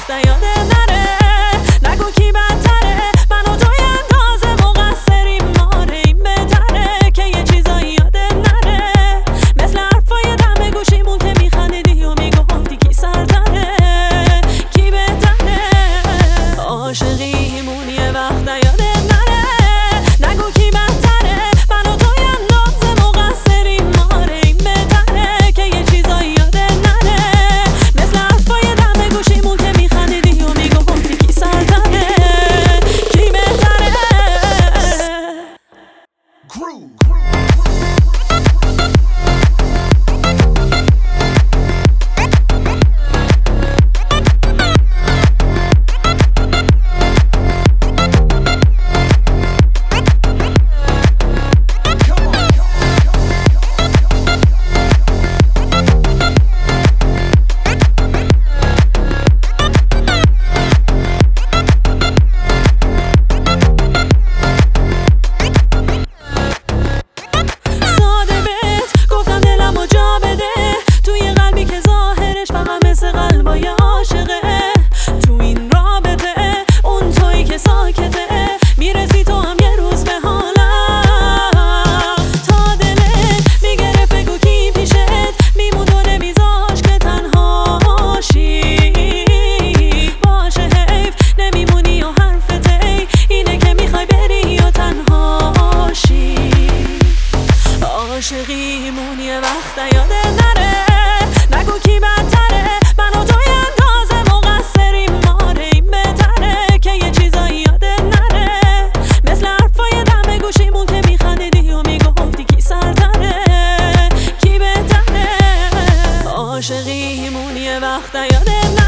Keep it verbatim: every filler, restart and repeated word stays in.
وقت یادت نره. نگو کی بدتره، من و توی اندازه مقصریم، ماره این بهتره که یه چیزایی یادت نره. مثل حرفای دم گوشیمون که میخندیدی و میگفتی کی سرتره، کی بهتره. عاشقیمون یه وقت یادت نره. نگو کی بدتره، من و توی اندازه مقصریم، ماره این بهتره که یه چیزایی یادت نره. مثل حرفای دم گوشیمون که میخندیدی و میگفتی کی سرتره، کی بهتره. قلبای عاشقه تو این رابطه، اون تویی که ساکته، میرسی تو هم یه روز به حالم. تا دلت میگرفت بگو کی پیشت میموند و نمیذاش که تنهاشی. باشه حیف نمیمونی و حرفت اینه که میخوای بری یا تنهاشی. عاشقیمون یه وقت یادت نره. نگو کی بدتره، من و توی اندازه مقصریم، ماره این بهتره که یه چیزایی یادت نره. مثل حرفای دم گوشیمون که میخندیدی و میگفتی کی سرتره، کی بهتره. عاشقیمون یه وقت یادت نره.